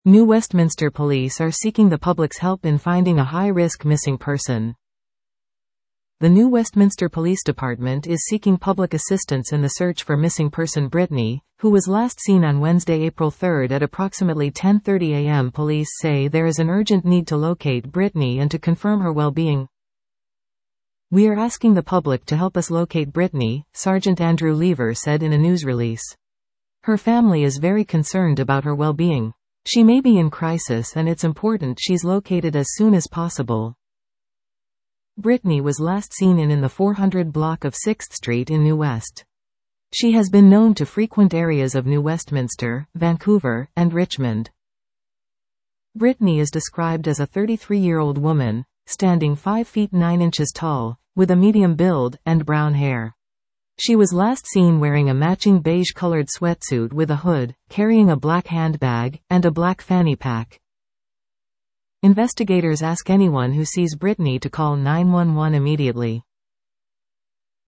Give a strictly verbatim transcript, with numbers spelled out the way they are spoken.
New Westminster Police are seeking the public's help in finding a high-risk missing person. The New Westminster Police Department is seeking public assistance in the search for missing person Brittany, who was last seen on Wednesday, April third at approximately ten thirty a m Police say there is an urgent need to locate Brittany and to confirm her well-being. "We are asking the public to help us locate Brittany," Sergeant Andrew Lever said in a news release. "Her family is very concerned about her well-being. She may be in crisis and it's important she's located as soon as possible." Brittany was last seen in in the four hundred block of sixth Street in New West. She has been known to frequent areas of New Westminster, Vancouver, and Richmond. Brittany is described as a thirty-three-year-old woman, standing five feet nine inches tall, with a medium build, and brown hair. She was last seen wearing a matching beige-colored sweatsuit with a hood, carrying a black handbag, and a black fanny pack. Investigators ask anyone who sees Brittany to call nine one one immediately.